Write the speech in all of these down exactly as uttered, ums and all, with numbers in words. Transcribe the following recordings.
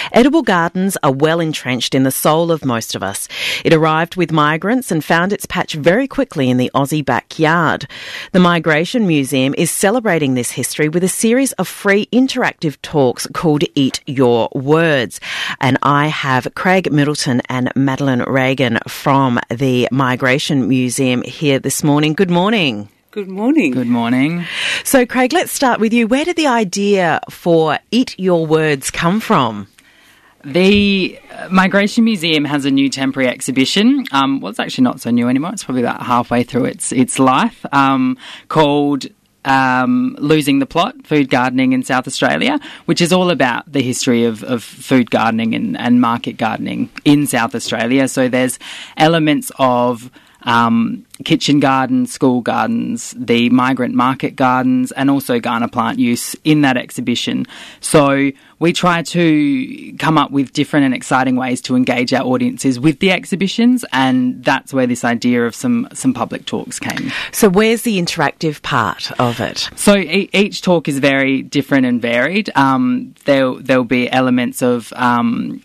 Edible gardens are well entrenched in the soul of most of us. It arrived with migrants and found its patch very quickly in the Aussie backyard. The Migration Museum is celebrating this history with a series of free interactive talks called Eat Your Words. And I have Craig Middleton and Madeline Reagan from the Migration Museum here this morning. Good morning. Good morning. Good morning. So, Craig, let's start with you. Where did the idea for Eat Your Words come from? The Migration Museum has a new temporary exhibition. Um, well, it's actually not so new anymore. It's probably about halfway through its its life, um, called um, Losing the Plot, Food Gardening in South Australia, which is all about the history of, of food gardening and, and market gardening in South Australia. So there's elements of Um, kitchen gardens, school gardens, the migrant market gardens, and also Ghana plant use in that exhibition. So we try to come up with different and exciting ways to engage our audiences with the exhibitions, and that's where this idea of some, some public talks came. So where's the interactive part of it? So e- each talk is very different and varied. Um, there'll, there'll be elements of Um,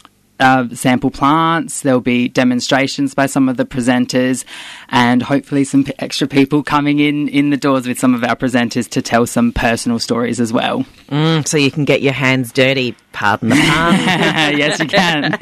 Uh, sample plants, there'll be demonstrations by some of the presenters, and hopefully some p- extra people coming in in the doors with some of our presenters to tell some personal stories as well. Mm, so you can get your hands dirty, pardon the pun. Yes, you can.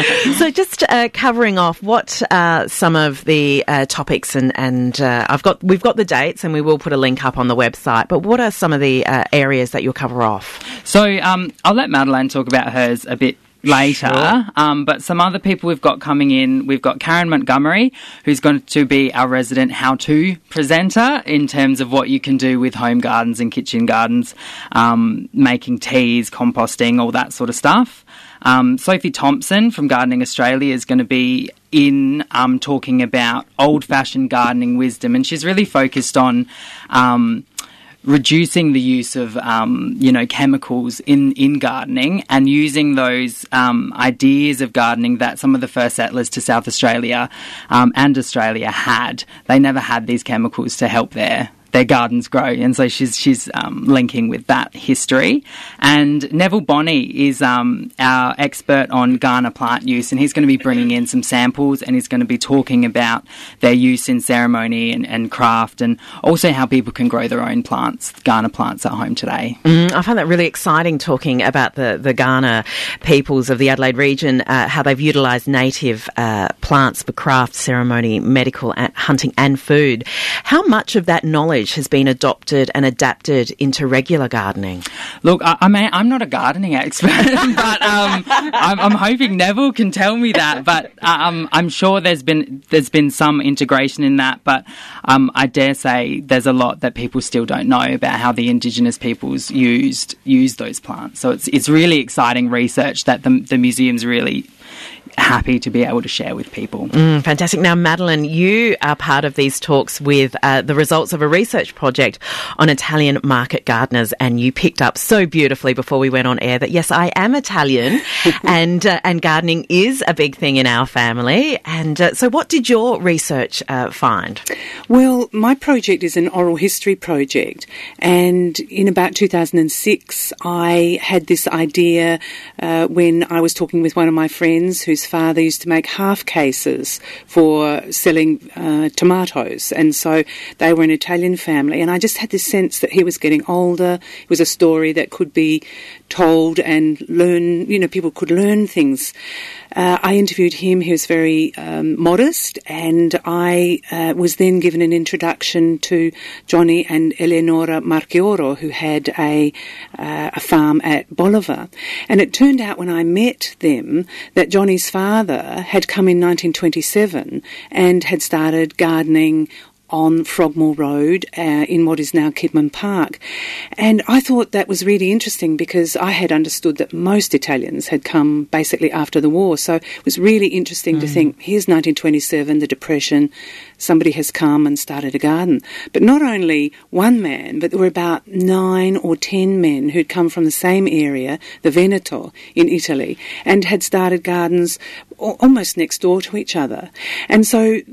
So just uh, covering off, what are some of the uh, topics, and, and uh, I've got we've got the dates, and we will put a link up on the website, but what are some of the uh, areas that you'll cover off? So um, I'll let Madeline talk about hers a bit later, Sure. um, but some other people we've got coming in, we've got Karen Montgomery, who's going to be our resident how-to presenter in terms of what you can do with home gardens and kitchen gardens, um, making teas, composting, all that sort of stuff. Um, Sophie Thompson from Gardening Australia is going to be in um, talking about old-fashioned gardening wisdom, and she's really focused on Um, reducing the use of, um, you know, chemicals in, in gardening, and using those um, ideas of gardening that some of the first settlers to South Australia um, and Australia had. They never had these chemicals to help their their gardens grow, and so she's she's um, linking with that history. And Neville Bonney is um, our expert on Ghana plant use, and he's going to be bringing in some samples, and he's going to be talking about their use in ceremony and, and craft, and also how people can grow their own plants, Ghana plants at home today. Mm, I find that really exciting, talking about the, the Ghana peoples of the Adelaide region, uh, how they've utilised native uh, plants for craft, ceremony, medical, and hunting and food. How much of that knowledge has been adopted and adapted into regular gardening? Look, I, I mean, I'm not a gardening expert, but um, I'm, I'm hoping Neville can tell me that. But um, I'm sure there's been there's been some integration in that. But um, I dare say there's a lot that people still don't know about how the Indigenous peoples used used those plants. So it's it's really exciting research that the the museum's really happy to be able to share with people. Mm, fantastic. Now, Madeline, you are part of these talks with uh, the results of a research project on Italian market gardeners, and you picked up so beautifully before we went on air that, yes, I am Italian, and uh, and gardening is a big thing in our family. And uh, so what did your research uh, find? Well, my project is an oral history project, and in about two thousand six, I had this idea uh, when I was talking with one of my friends whose father used to make half cases for selling uh, tomatoes, and so they were an Italian family, and I just had this sense that he was getting older. It was a story that could be told and learn, you know, people could learn things. Uh, I interviewed him. He was very um, modest, and I uh, was then given an introduction to Johnny and Eleonora Marchioro, who had a, uh, a farm at Bolivar. And it turned out when I met them that Johnny's father had come in nineteen twenty-seven and had started gardening on Frogmore Road uh, in what is now Kidman Park. And I thought that was really interesting because I had understood that most Italians had come basically after the war. So it was really interesting mm. to think, here's nineteen twenty-seven, the Depression, somebody has come and started a garden. But not only one man, but there were about nine or ten men who'd come from the same area, the Veneto in Italy, and had started gardens almost next door to each other. And so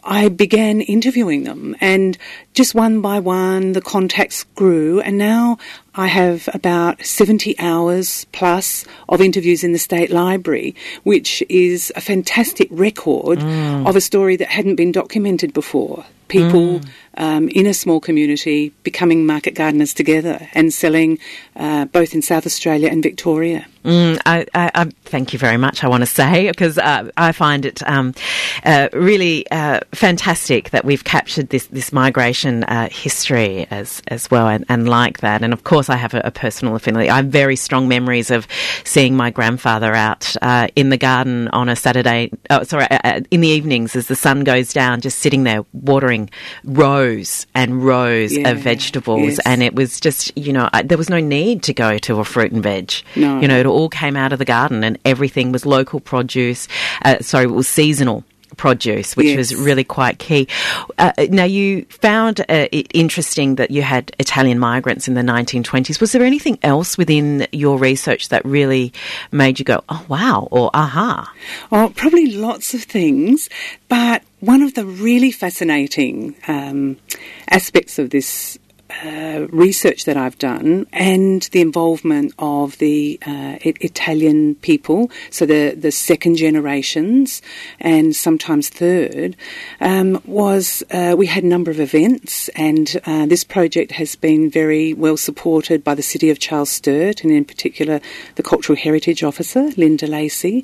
I began interviewing them, and just one by one the contacts grew, and now I have about seventy hours plus of interviews in the State Library, which is a fantastic record mm. of a story that hadn't been documented before. People mm. um, in a small community becoming market gardeners together and selling uh, both in South Australia and Victoria. Mm, I, I, I thank you very much, I want to say, because uh, I find it um, uh, really uh, fantastic that we've captured this, this migration uh, history as as well, and, and like that. And of course, I have a, a personal affinity. I have very strong memories of seeing my grandfather out uh, in the garden on a Saturday, oh, sorry, uh, in the evenings as the sun goes down, just sitting there watering rows and rows yeah, of vegetables. yes. And it was just, you know, I, there was no need to go to a fruit and veg. No. You know, it all came out of the garden, and everything was local produce. Uh, sorry, it was seasonal produce, which yes. was really quite key. Uh, now, you found uh, it interesting that you had Italian migrants in the nineteen twenties. Was there anything else within your research that really made you go, oh, wow, or aha? Oh, probably lots of things, but one of the really fascinating um, aspects of this Uh, research that I've done, and the involvement of the uh, Italian people, so the, the second generations and sometimes third, um, was uh, we had a number of events, and uh, this project has been very well supported by the City of Charles Sturt, and in particular the Cultural Heritage Officer, Linda Lacey.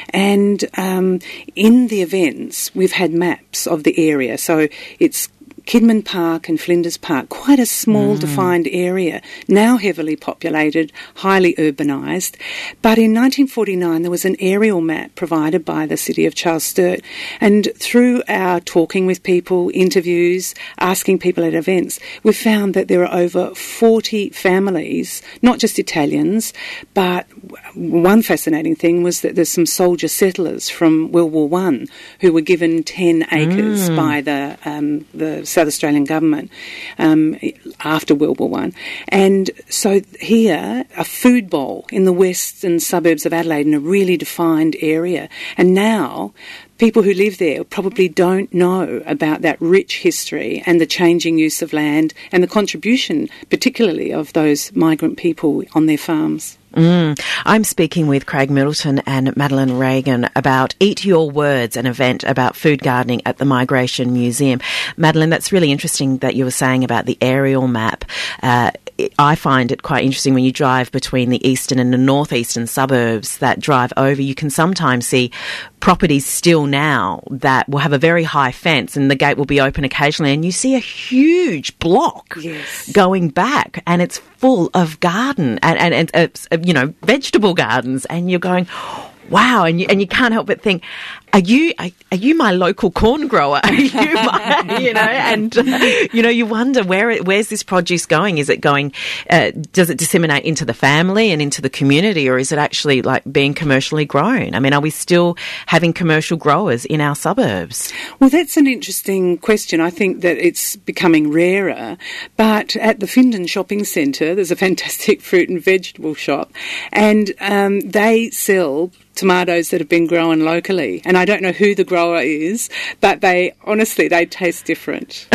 And um, in the events, we've had maps of the area, so it's Kidman Park and Flinders Park, quite a small mm. defined area, now heavily populated, highly urbanised. But in nineteen forty-nine there was an aerial map provided by the City of Charles Sturt, and through our talking with people, interviews, asking people at events, we found that there are over forty families, not just Italians, but one fascinating thing was that there's some soldier settlers from World War One who were given ten acres mm. by the um, the South Australian government um, after World War One. And so here, a food bowl in the western suburbs of Adelaide in a really defined area. And now people who live there probably don't know about that rich history and the changing use of land and the contribution, particularly of those migrant people on their farms. Mm. I'm speaking with Craig Middleton and Madeline Reagan about Eat Your Words, an event about food gardening at the Migration Museum. Madeline, that's really interesting that you were saying about the aerial map. Uh, I find it quite interesting when you drive between the eastern and the northeastern suburbs that drive over, you can sometimes see properties still now that will have a very high fence and the gate will be open occasionally, and you see a huge block yes. going back, and it's full of garden and, and, and uh, you know, vegetable gardens, and you're going, wow, and you, and you can't help but think, are you are, are you my local corn grower? Are you my, you know, and uh, you know, you wonder where it, where's this produce going? Is it going? Uh, does it disseminate into the family and into the community, or is it actually like being commercially grown? I mean, are we still having commercial growers in our suburbs? Well, that's an interesting question. I think that it's becoming rarer, but at the Findon Shopping Centre, there's a fantastic fruit and vegetable shop, and um, they sell tomatoes that have been grown locally, and I don't know who the grower is, but they honestly they taste different.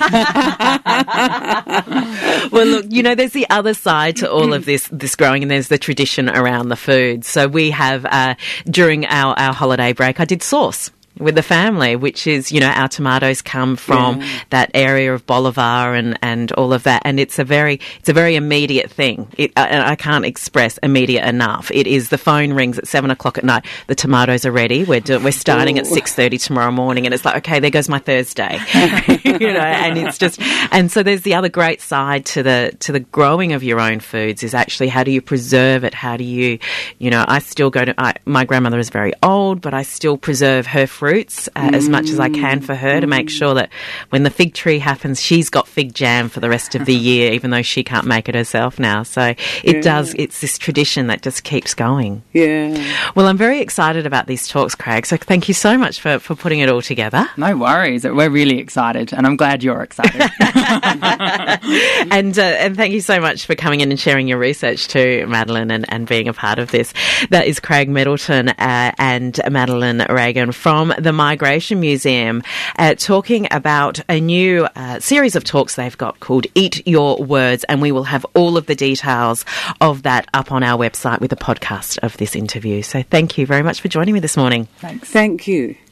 Well, look, you know, there's the other side to all of this this growing, and there's the tradition around the food. So we have uh, during our, our holiday break, I did sauce with the family, which is, you know, our tomatoes come from yeah. that area of Bolivar and, and all of that, and it's a very it's a very immediate thing. It, and I can't express immediate enough. It is the phone rings at seven o'clock at night. The tomatoes are ready. We're do, we're starting Ooh. at six thirty tomorrow morning, and it's like, okay, there goes my Thursday, you know. And it's just, and so there's the other great side to the to the growing of your own foods is actually how do you preserve it? How do you, you know, I still go to I, my grandmother is very old, but I still preserve her fruits uh, mm. as much as I can for her to make sure that when the fig tree happens, she's got fig jam for the rest of the year, even though she can't make it herself now. So it yeah. does, it's this tradition that just keeps going. Yeah. Well, I'm very excited about these talks, Craig, so thank you so much for, for putting it all together. No worries. We're really excited, and I'm glad you're excited. and uh, and thank you so much for coming in and sharing your research too, Madeline, and, and being a part of this. That is Craig Middleton uh, and Madeline Reagan from the Migration Museum, uh, talking about a new uh, series of talks they've got called Eat Your Words, and we will have all of the details of that up on our website with a podcast of this interview. So thank you very much for joining me this morning. Thanks. Thank you.